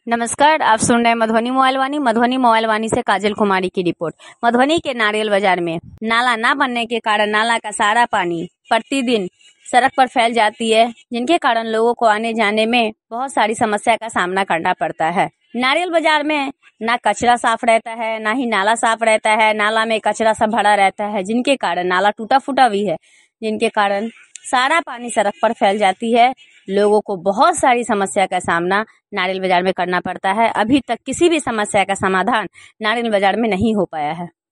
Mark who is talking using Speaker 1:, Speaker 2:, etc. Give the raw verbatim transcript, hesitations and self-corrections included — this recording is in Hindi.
Speaker 1: नमस्कार, आप सुन रहे हैं मधुबनी मोबाइल वाणी। मधुबनी मोबाइल वाणी से काजल कुमारी की रिपोर्ट। मधुबनी के नारियल बाजार में नाला ना बनने के कारण नाला का सारा पानी प्रतिदिन सड़क पर फैल जाती है, जिनके कारण लोगों को आने जाने में बहुत सारी समस्या का सामना करना पड़ता है। नारियल बाजार में ना कचरा साफ रहता है, ना ही नाला साफ रहता है। नाला में कचरा सब भरा रहता है, जिनके कारण नाला टूटा फूटा भी है, जिनके कारण सारा पानी सड़क पर फैल जाती है। लोगों को बहुत सारी समस्या का सामना नारियल बाजार में करना पड़ता है। अभी तक किसी भी समस्या का समाधान नारियल बाजार में नहीं हो पाया है।